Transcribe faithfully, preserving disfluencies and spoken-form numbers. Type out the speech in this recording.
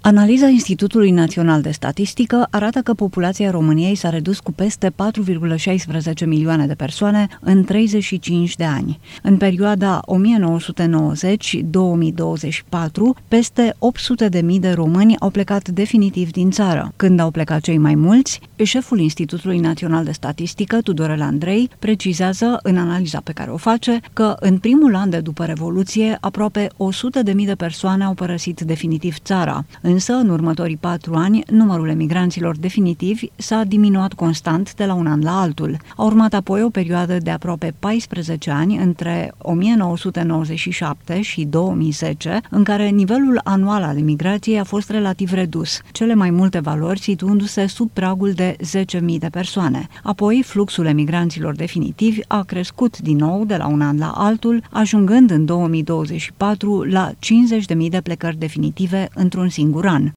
Analiza Institutului Național de Statistică arată că populația României s-a redus cu peste patru virgulă șaisprezece milioane de persoane în treizeci și cinci de ani. În perioada o mie nouă sute nouăzeci - două mii douăzeci și patru, peste opt sute de mii de români au plecat definitiv din țară. Când au plecat cei mai mulți, șeful Institutului Național de Statistică, Tudorel Andrei, precizează în analiza pe care o face că în primul an de după Revoluție, aproape o sută de mii de persoane au părăsit definitiv țara. Însă, în următorii patru ani, numărul emigranților definitivi s-a diminuat constant de la un an la altul. A urmat apoi o perioadă de aproape paisprezece ani, între o mie nouă sute nouăzeci și șapte și două mii zece, în care nivelul anual al emigrației a fost relativ redus, cele mai multe valori situându-se sub pragul de zece mii de persoane. Apoi, fluxul emigranților definitivi a crescut din nou de la un an la altul, ajungând în două mii douăzeci și patru la cincizeci de mii de plecări definitive într-un singur an.